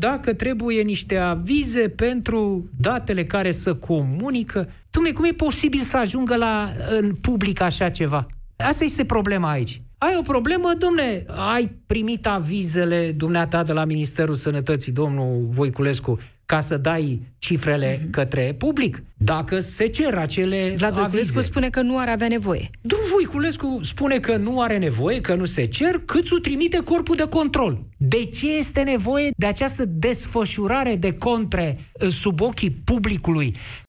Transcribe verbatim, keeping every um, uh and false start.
dacă trebuie niște avize pentru datele care să comunică. Dum'le, cum e posibil să ajungă la, în public așa ceva? Asta este problema aici. Ai o problemă, dom'le, ai primit avizele dumneata de la Ministerul Sănătății, domnul Voiculescu, ca să dai cifrele mm-hmm. către public. Dacă se cer acele Vlad Voiculescu avize. spune că nu ar avea nevoie. Domnul Voiculescu spune că nu are nevoie, că nu se cer, cât o trimite corpul de control. De ce este nevoie de această desfășurare de contre sub ochii publicului